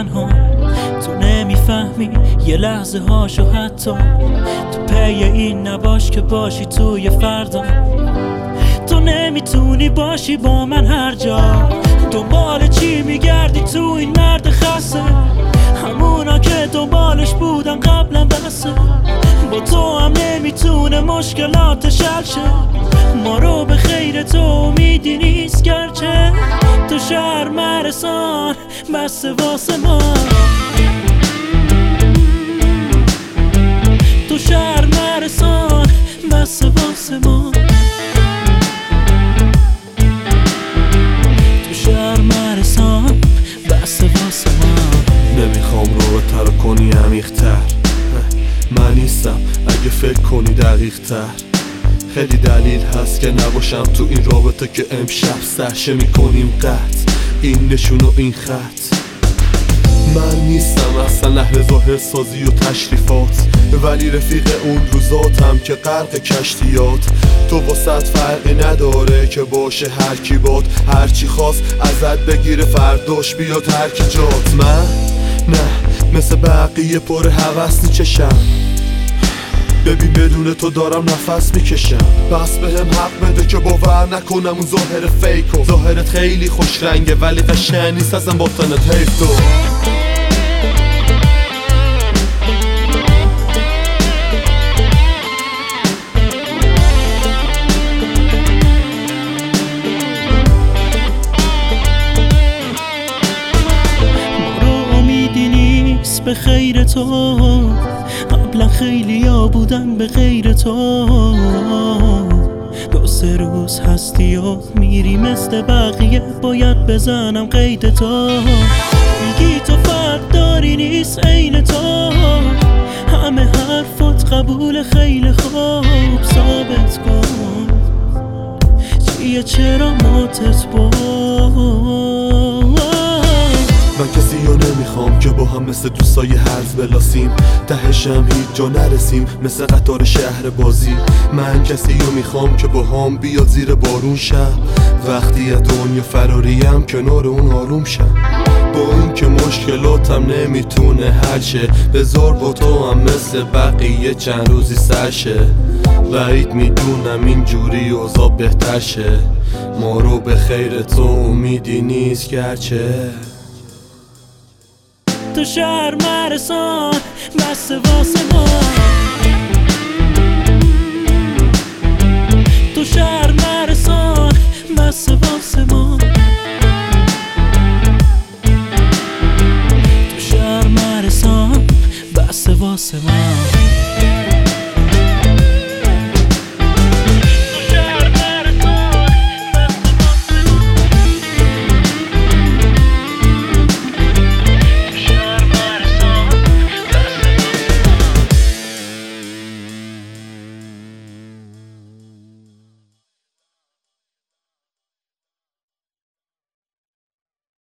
تنها. تو نمیفهمی یه لحظه هاشو، حتی تو پی این نباش که باشی توی فردا. تو نمیتونی باشی با من هر جا، دنبال چی میگردی تو این مرد خسته؟ همونا که دنبالش بودن قبلا بسه. با تو هم نمیتونه مشکلاتش حل شه. ما رو به خیر تو امیدی نیست، گرچه تو شهر مرسان بسته واسه ما. تو شهر مرسان بسته واسه ما. تو شهر مرسان بسته واسه ما. نمیخوام رو تر کنی عمیق‌تر، من نیستم اگه فکر کنی دقیق تر. خیلی دلیل هست که نباشم تو این رابطه که امشب سرشه میکنیم قطع. این نشون و این خط. من نیستم اصلا اهل ظاهر سازی و تشریفات، ولی رفیق اون روزاتم که غرق کشتیات. تو واسط فرقی نداره که باشه هر کی باد، هر چی خواست ازت بگیره فرداش بیاد هر کی جات. من نه مثل بقیه پر هوس نیچشم، ببین بدون تو دارم نفس میکشم. بس بهم حق بده که باور نکنم اون ظاهر فیکو. ظاهرت خیلی خوش رنگه ولی قشنگ نیست ازم باطنت حیف تو. به خیر تو قبلا خیلی ها بودن به غیر تو. دو سه روز هستی و میری مثل بقیه، باید بزنم قید تو. میگی تو فرق داری نیست عین تو، همه حرفات قبول خیلی خوب. ثابت کن چیه چرا ماتت من کسی رو نمیخوام که با هم مثل دوستای هرز بلاسیم، تهشم هیچ جا نرسیم مثل قطار شهر بازی. من کسی رو میخوام که با هم بیاد زیر بارون شم، وقتی از دنیا فراریم کنار اون آروم شم. با این که مشکلاتم نمیتونه حل شه، بذار با تو هم مثل بقیه چند روزی سر شه. بعید میدونم اینجوری اوضاع بهتر شه. ما رو به خیر تو امیدی نیست گرچه تو شهر مرسان بسته واسه ما. تو شهر مرسان بسته واسه ما.